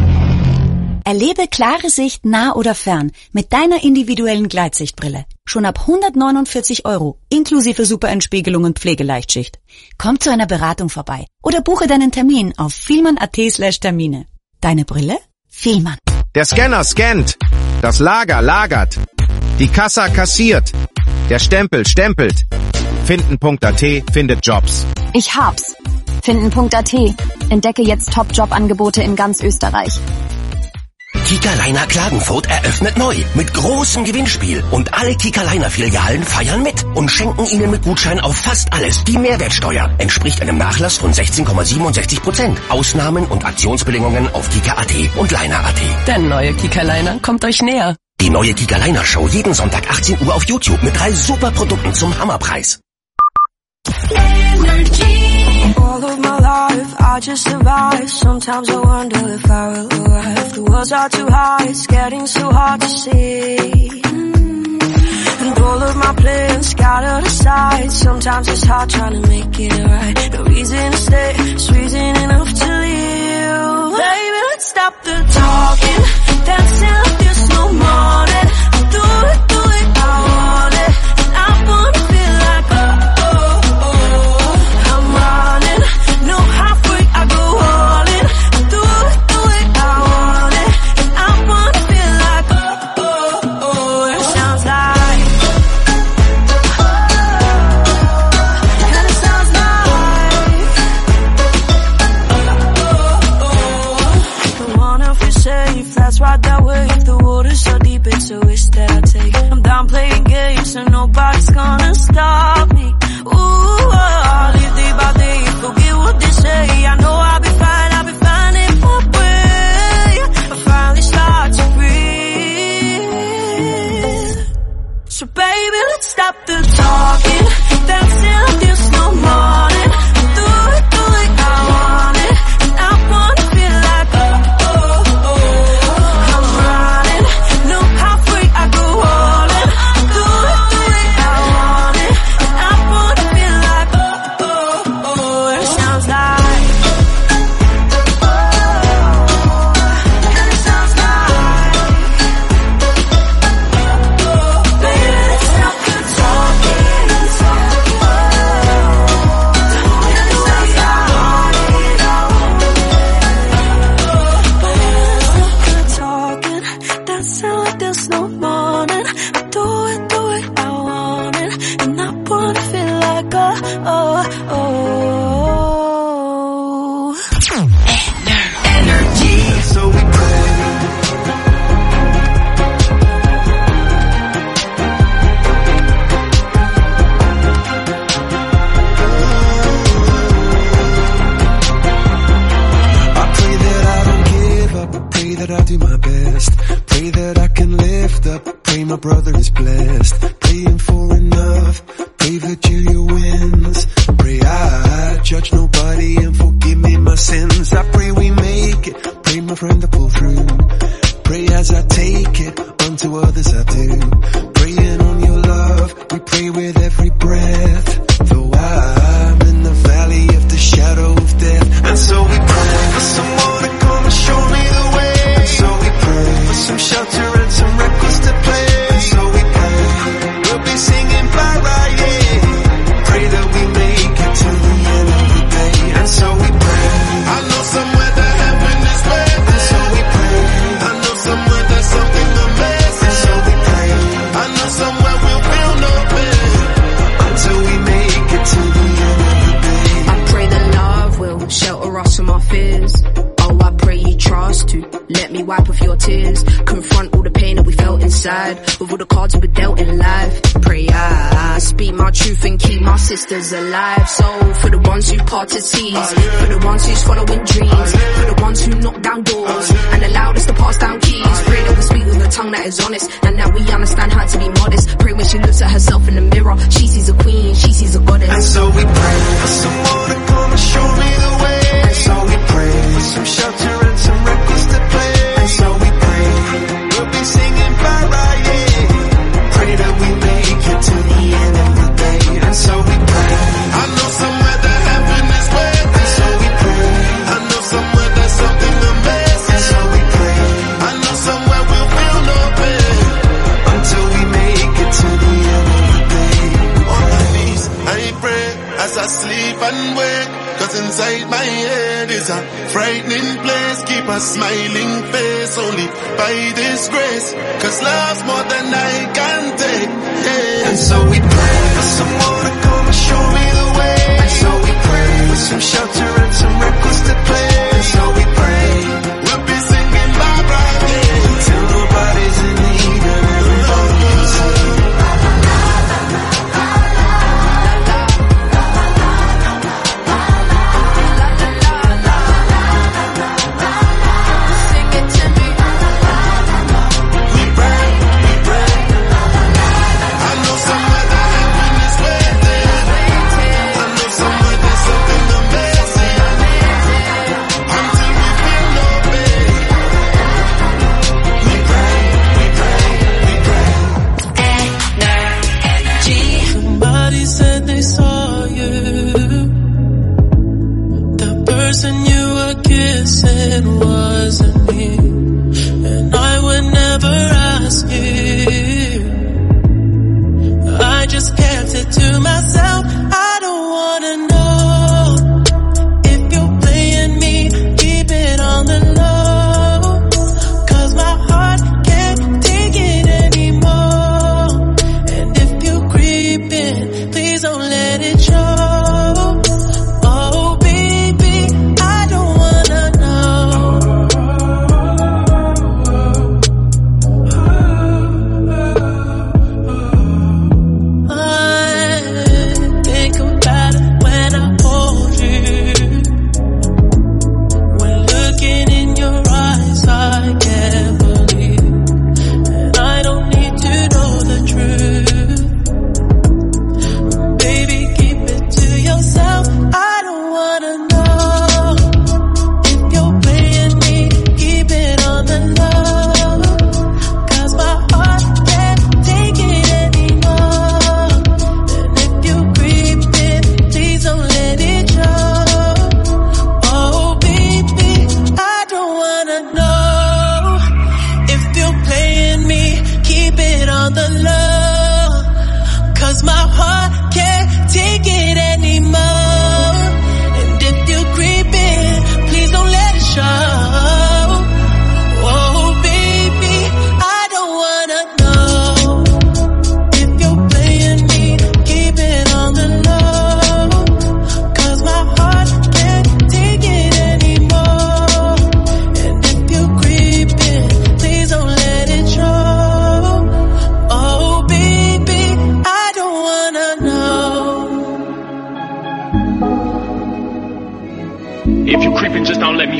Speaker 28: Erlebe klare Sicht nah oder fern mit deiner individuellen Gleitsichtbrille. Schon ab hundertneunundvierzig Euro, inklusive Superentspiegelung und Pflegeleichtschicht. Komm zu einer Beratung vorbei oder buche deinen Termin auf vielmann punkt at slash Termine. Deine Brille? Vielmann.
Speaker 29: Der Scanner scannt. Das Lager lagert. Die Kassa kassiert. Der Stempel stempelt. Finden punkt at findet Jobs.
Speaker 15: Ich hab's. Finden punkt at. Entdecke jetzt Top-Job-Angebote in ganz Österreich.
Speaker 30: Kika-Liner Klagenfurt eröffnet neu mit großem Gewinnspiel und alle Kika-Liner-Filialen feiern mit und schenken Ihnen mit Gutschein auf fast alles. Die Mehrwertsteuer entspricht einem Nachlass von sechzehn Komma siebenundsechzig Prozent. Ausnahmen und Aktionsbedingungen auf Kika punkt at und Liner punkt at.
Speaker 17: Der neue Kika-Liner kommt euch näher.
Speaker 30: Die neue Kika-Liner-Show jeden Sonntag achtzehn Uhr auf YouTube mit drei super Produkten zum Hammerpreis.
Speaker 6: Energy. All
Speaker 3: of my life, I just survive. Sometimes I wonder if I will arrive. The world's are too high, it's getting so hard to see. And all of my plans scattered aside. Sometimes it's hard trying to make it right. No reason to stay, it's reason enough to leave. Baby, let's stop the talking, dancing like there's no morning. Do it, do it, I want it. And I wanna feel like oh, oh, oh. I'm running, no halfway, I go all in. Do it, do it, I want it. And I wanna feel like oh, oh, oh. It sounds like and it sounds like I wanna feel safe, that's right that way. If the water's so deep, it's a risk that I take. I'm done playing games and nobody's gonna stop me. Ooh, I'll live day by day, forget what they say. I know I'll be fine, I'll be fine in my way. I finally start to breathe. So baby, let's stop the talking, dancing like there's no morning. Do it, do it, I want it. And I wanna feel like oh, oh, oh. I'm running, no halfway, I go all in. Do it, do it, I want it. And I wanna feel like oh, oh, oh. It sounds like and it sounds like baby, let's stop the talking, talking, dancing like there's no morning. Do it, do it, I want it. And I wanna feel like oh, oh, oh.
Speaker 6: Energy. So we pray. I pray that I don't give up. I pray that I do my best. Pray that I can lift up. Pray my brother is blessed. Praying for enough. Pray Virginia wins. Pray I judge nobody and forgive me my sins. I pray we make it. Pray my friend to pull through. Pray as I take it. Unto others I do. Praying on your love. We pray with every breath. Though I'm in the valley of the shadow of death. And so we pray for someone to come and show me the way. And so we pray for some shelter and some records to play. And so we pray we'll be singing bye right here. Pray that we make it to the end of the day. And so we pray. I know somewhere that heaven is waiting. And so we pray. I know somewhere there's something amazing. And so we pray. I know somewhere we'll feel no pain until we make it to the end of the day.
Speaker 7: I pray that love will shelter us from our fears. Oh, I pray you trust to let me wipe off your tears. Confront all the pain that we felt inside with all the cards we were dealt in life. Pray I, I speak my truth and keep my sisters alive. So for the ones who parted seas, for the ones who's following dreams, for the ones who knock down doors and allowed us to pass down keys. Pray that we speak with a tongue that is honest and that we understand how to be modest. Pray when she looks at herself in the mirror, she sees a queen, she sees a goddess.
Speaker 6: And so we pray for someone to come and show me the way. And so we pray for some shelter and some records to play. And so we pray we'll be singing bye right here. Pray that we make it to the end of the day. And so we pray. I know somewhere that heaven is waiting. And so we pray. I know somewhere there's something amazing. And so we pray. I know somewhere we'll feel no pain until we make it to the end of the day. On my knees, I pray as I sleep and wake. Cause inside my head is a frightening place. Keep a smiling face only by this grace. Cause love's more than I can take, yeah. And so we pray for someone to come and show me the way. And so we pray for some shelter and some records to play. And so we pray we'll be singing bye bye, yeah, till nobody's in need and everybody's saved. Somewhere that heaven is waiting. I know somewhere there's something amazing.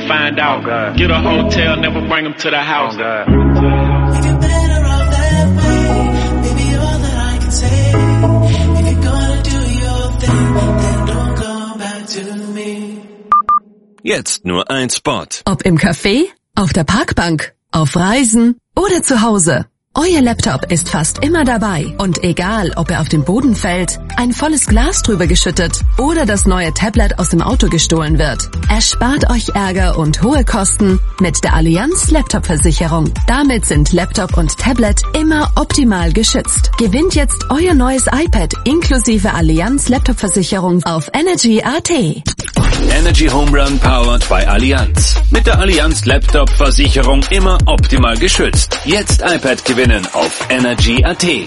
Speaker 2: they find out. Oh, get a hotel, never bring them to the house. Oh,
Speaker 6: if you're better off that way, maybe all that I can say. If you're gonna do your thing, then don't go back to me.
Speaker 1: Jetzt nur ein Spot.
Speaker 4: Ob im Café, auf der Parkbank, auf Reisen oder zu Hause. Euer Laptop ist fast immer dabei und egal, ob er auf den Boden fällt, ein volles Glas drüber geschüttet oder das neue Tablet aus dem Auto gestohlen wird. Erspart euch Ärger und hohe Kosten mit der Allianz Laptop-Versicherung. Damit sind Laptop und Tablet immer optimal geschützt. Gewinnt jetzt euer neues iPad inklusive Allianz Laptop-Versicherung auf Energy Punkt a t.
Speaker 1: Energy Home Run powered by Allianz. Mit der Allianz Laptop Versicherung immer optimal geschützt. Jetzt iPad gewinnen auf Energy Punkt a t.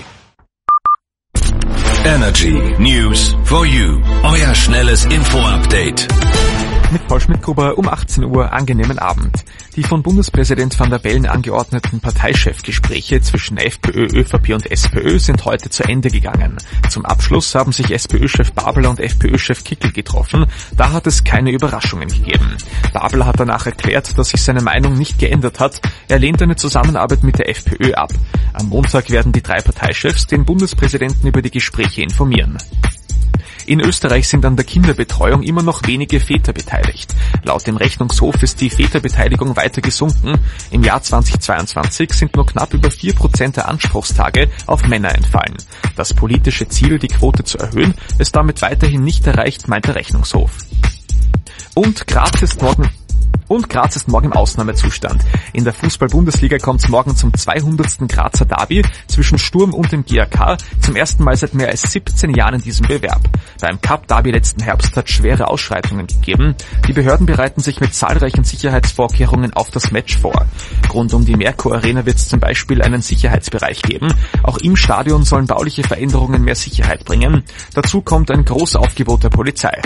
Speaker 1: Energy News for You. Euer schnelles Info-Update.
Speaker 13: Mit Paul Schmidt-Gruber um achtzehn Uhr angenehmen Abend. Die von Bundespräsident Van der Bellen angeordneten Parteichefgespräche zwischen FPÖ, ÖVP und SPÖ sind heute zu Ende gegangen. Zum Abschluss haben sich SPÖ-Chef Babler und FPÖ-Chef Kickl getroffen. Da hat es keine Überraschungen gegeben. Babler hat danach erklärt, dass sich seine Meinung nicht geändert hat. Er lehnt eine Zusammenarbeit mit der FPÖ ab. Am Montag werden die drei Parteichefs den Bundespräsidenten über die Gespräche informieren. In Österreich sind an der Kinderbetreuung immer noch wenige Väter beteiligt. Laut dem Rechnungshof ist die Väterbeteiligung weiter gesunken. Im Jahr zweitausendzweiundzwanzig sind nur knapp über vier Prozent der Anspruchstage auf Männer entfallen. Das politische Ziel, die Quote zu erhöhen, ist damit weiterhin nicht erreicht, meint der Rechnungshof. Und Graz ist morgen... Und Graz ist morgen im Ausnahmezustand. In der Fußball-Bundesliga kommt es morgen zum zweihundertsten Grazer Derby zwischen Sturm und dem G A K, zum ersten Mal seit mehr als siebzehn Jahren in diesem Bewerb. Beim Cup-Derby letzten Herbst hat schwere Ausschreitungen gegeben. Die Behörden bereiten sich mit zahlreichen Sicherheitsvorkehrungen auf das Match vor. Rund um die Merkur Arena wird es zum Beispiel einen Sicherheitsbereich geben. Auch im Stadion sollen bauliche Veränderungen mehr Sicherheit bringen. Dazu kommt ein großes Aufgebot der Polizei.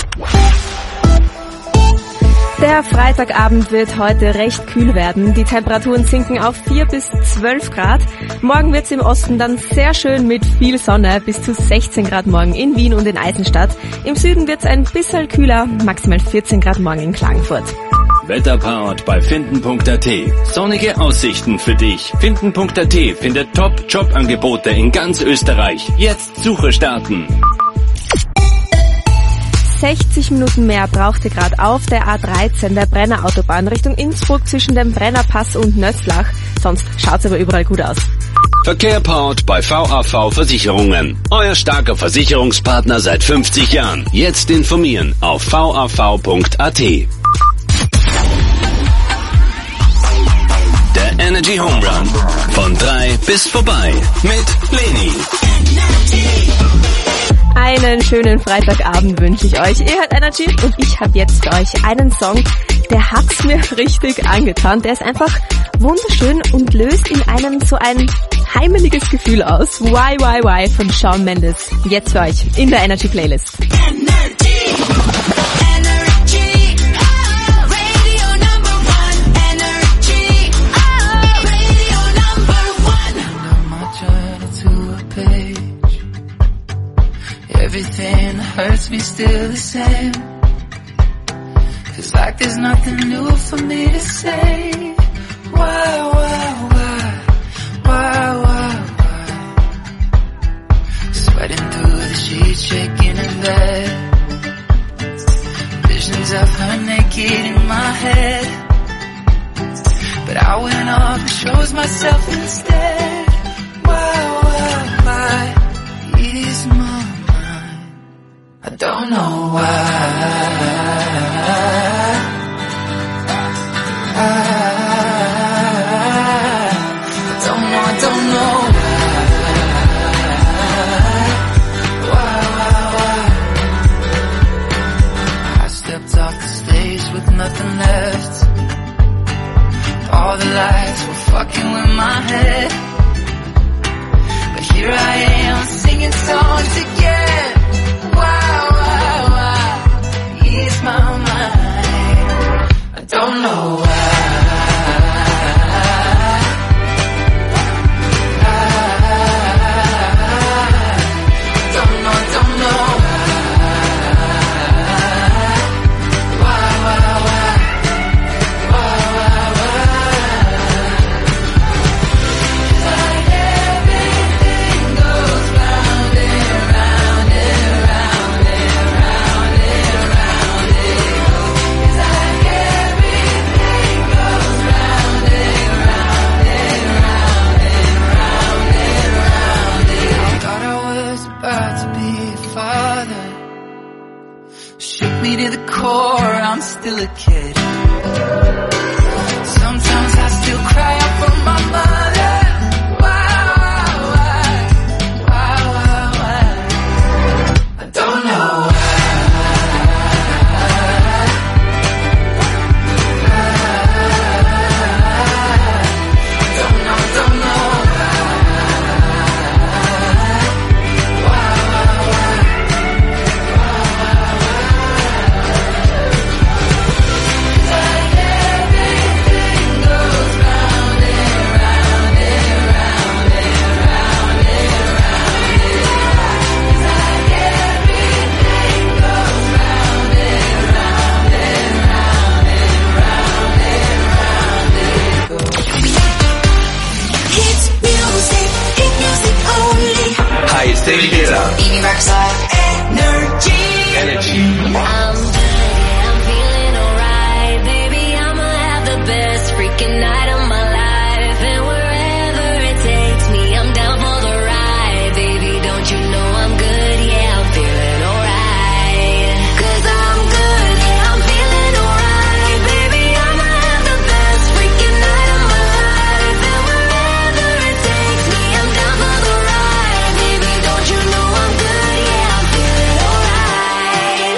Speaker 5: Der Freitagabend wird heute recht kühl werden. Die Temperaturen sinken auf vier bis zwölf Grad. Morgen wird's im Osten dann sehr schön mit viel Sonne, bis zu sechzehn Grad morgen in Wien und in Eisenstadt. Im Süden wird's ein bisschen kühler, maximal vierzehn Grad morgen in Klagenfurt.
Speaker 1: Wetter powered bei Finden Punkt a t. Sonnige Aussichten für dich. Finden Punkt a t findet Top-Jobangebote in ganz Österreich. Jetzt Suche starten.
Speaker 5: sechzig Minuten mehr brauchte gerade auf der A dreizehn der Brenner Autobahn Richtung Innsbruck zwischen dem Brennerpass und Nötzlach. Sonst schaut's aber überall gut aus.
Speaker 1: Verkehr powered bei V A V Versicherungen. Euer starker Versicherungspartner seit fünfzig Jahren. Jetzt informieren auf v a v punkt a t. Der Energy Home Run. Von drei bis vorbei. Mit Leni.
Speaker 5: Einen schönen Freitagabend wünsche ich euch. Ihr hört Energy und ich habe jetzt für euch einen Song, der hat's mir richtig angetan. Der ist einfach wunderschön und löst in einem so ein heimeliges Gefühl aus. Why, why, why von Shawn Mendes. Jetzt für euch in der Energy Playlist.
Speaker 6: Everything hurts me still the same. Feels like there's nothing new for me to say. Why, why, why, why, why, why? Sweating through the sheets, shaking in bed. Visions of her naked in my head. But I went off and chose myself instead. Why, why, why? Ease my I don't know why. I, I don't know, I don't know why. Why, why, why? I stepped off the stage with nothing left. All the lights were fucking with my head. But here I am singing songs again. Why, why, why, ease my mind.
Speaker 8: still a kid. Sometimes I still cry out for my mother. Why, why, why, why, why? I don't know why.
Speaker 30: David Guetta.
Speaker 6: Baby Rex like energy.
Speaker 30: Energy.
Speaker 6: I'm good, I'm feeling alright. Baby, I'ma have the best freaking night of my life. And wherever it takes me, I'm down for the ride. Baby, don't you know I'm good? Yeah, I'm feeling alright. Cause I'm good, yeah, I'm feeling alright. Baby, I'ma have the best freaking night of my life. And wherever it takes me, I'm down for the ride. Baby, don't you know I'm good? Yeah, I'm feeling alright.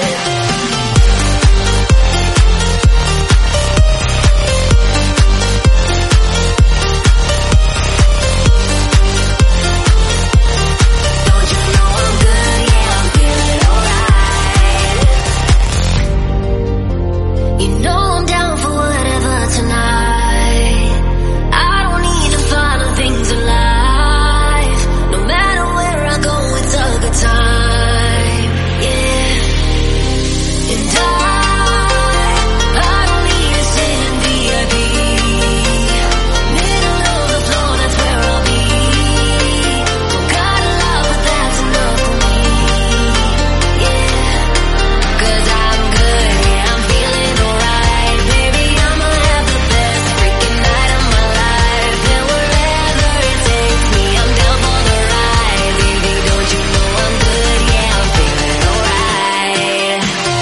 Speaker 6: Don't you know I'm good? Yeah, I'm feeling alright. You know I'm down for whatever tonight. I don't need to follow things in life. No matter where I go, it's a good time. Yeah. And I, I don't need to sit in V I P. Middle of the floor, that's where I'll be. Don't got a lot, but that's enough for me. Yeah. Cause I'm good, yeah, I'm feeling alright. Baby, I'ma have the best freaking night of my life. And wherever it takes me, I'm down for the ride. Baby, don't you know I'm good? Yeah, I'm feeling alright.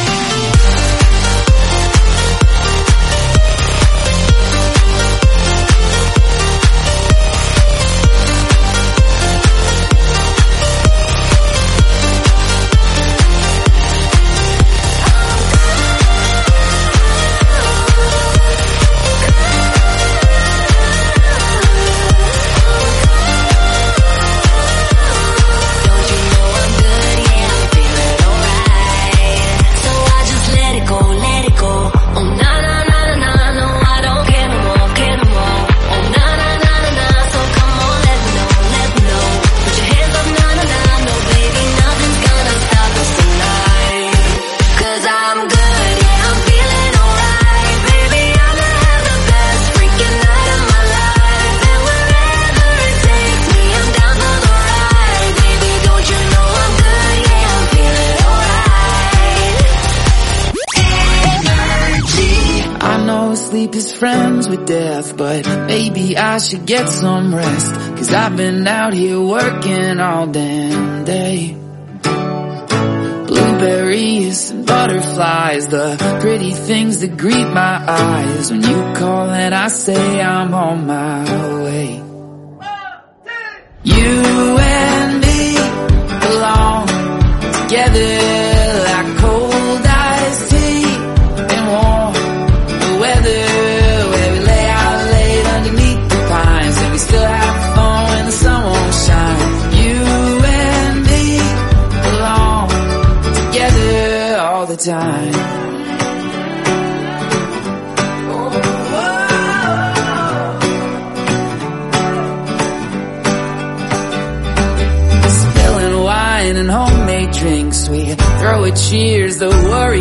Speaker 6: Don't you know I'm good? Yeah, I'm feeling alright. So I just let it go, let it go. Oh na na na na na, no I don't care no more, care no more. Oh na na na na na, so come on, let me know, let me know. Put your hands up, na na na, no baby, nothing's gonna stop us tonight. Cause I'm good, yeah, I'm feeling alright. Baby, I'ma have the best freaking night of my life. And wherever it takes me, I'm down for the ride. Baby, don't you know I'm good? Yeah, I'm feeling alright. Energy.
Speaker 8: I know sleep is friends with death, but maybe I should get some rest. Cause I've been out here working all damn day. Blueberries and butterflies, the pretty things that greet my eyes. When you call and I say I'm on my way. You and me belong together like cold iced tea and warm weather, where we lay out late underneath the pines and we still have fun when the sun won't shine. You and me belong together all the time. Spilling wine and homemade drinks, we throw a cheers, the worry